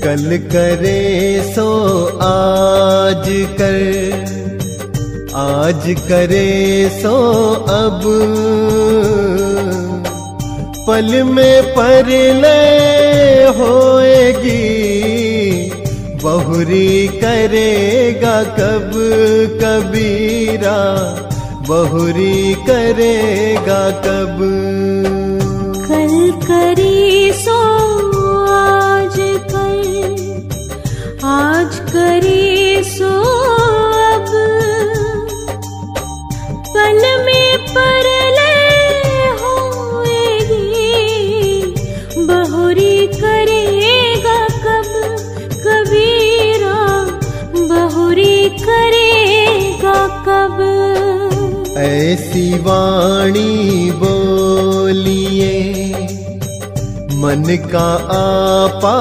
कल करे सो आज कर, आज करे सो अब, पल में परलय होएगी, बहुरी करेगा कब कबीरा, बहुरी करेगा कब। कल करे सो आज कर, आज करे सो अब, पल में परलय होएगी, बहुरी करेगा कब कबीरा, बहुरी करेगा कब। ऐसी वाणी बोलिए मन का आपा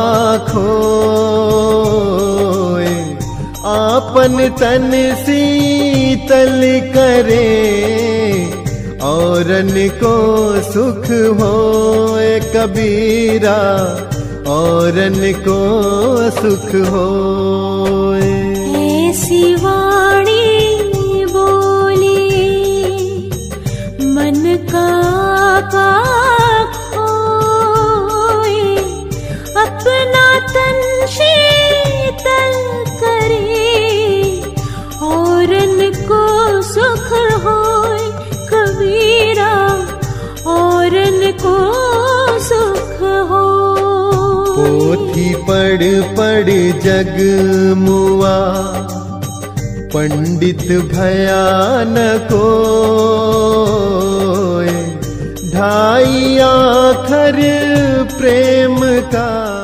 खोए, आपन तन शीतल करे, औरन को सुख होए कबीरा, औरन को सुख होए। ऐसी वाणी मन का पाक होए, अपना तन शीतल करे, औरन को सुख होए कबीरा, औरन को सुख हो। पोथी पढ़ पढ़ जग मुआ, पंडित भयानको, ढाई आखर प्रेम का